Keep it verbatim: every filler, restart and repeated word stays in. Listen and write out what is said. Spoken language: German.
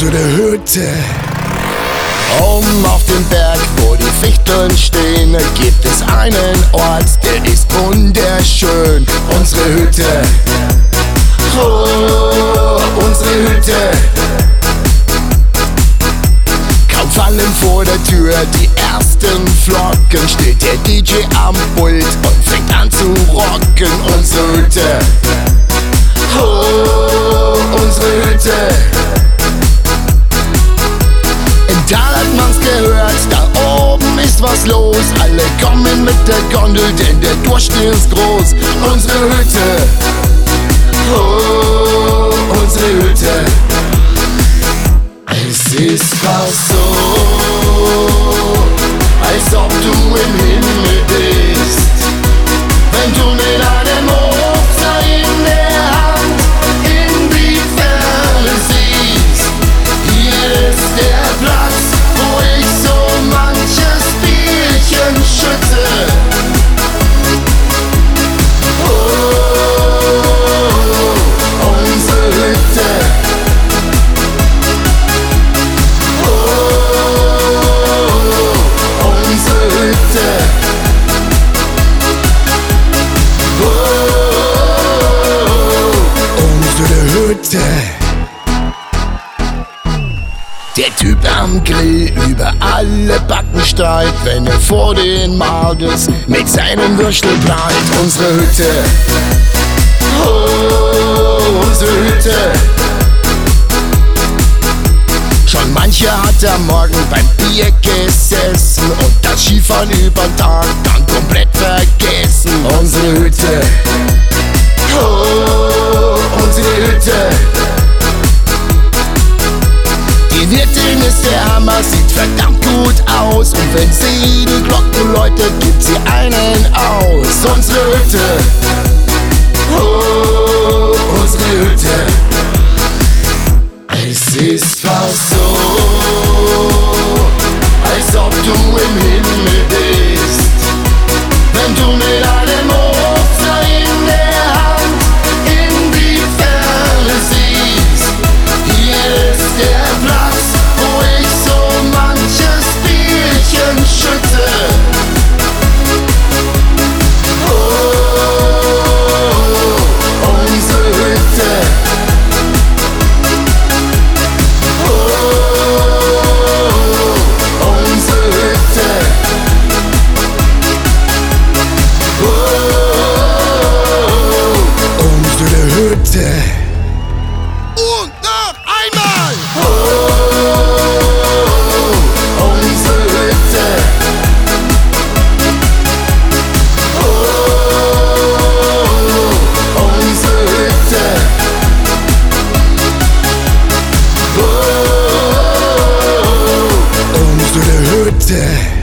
Unsere Hütte. Oben auf dem Berg, wo die Fichteln stehen, gibt es einen Ort, der ist wunderschön. Unsere Hütte. Oh, unsere Hütte. Kaum fallen vor der Tür die ersten Flocken, steht der D J am Pult und fängt an zu rocken. Unsere Hütte. Oh, unsere Hütte. Im Tal hat man's gehört, da oben ist was los. Alle kommen mit der Gondel, denn der Durst ist groß. Unsere Hütte. Oh, unsere Hütte. Es ist fast so, als ob du im Himmel bist, wenn du mit einem Hochser in der Hand in die Ferne siehst. Hier ist der Platz, wo ich so manches Bierchen schütte. Der Typ am Grill über alle Backen steigt, wenn er vor den Magens mit seinem Würstel prallt. Unsere Hütte. Oh, unsere Hütte. Schon mancher hat am Morgen beim Bier gesessen und das Skifahren übern Tag dann komplett vergessen. Unsere Hütte. Oh, unsere Hütte. Die Wirtin ist der Hammer, sieht verdammt gut aus. Und wenn sie die Glocken läutet, gibt sie einen aus. Unsere Hütte. Oh, unsere Hütte. Es ist fast so, als ob du im Himmel bist, wenn du mit einem Hochser in der Hand in die Ferne siehst. Hier ist der Platz, wo ich so manches Bierchen schütte. Oh, unsere Hütte. Und noch einmal! Oh, unsere Hütte. Oh, unsere Hütte. Oh, unsere Hütte.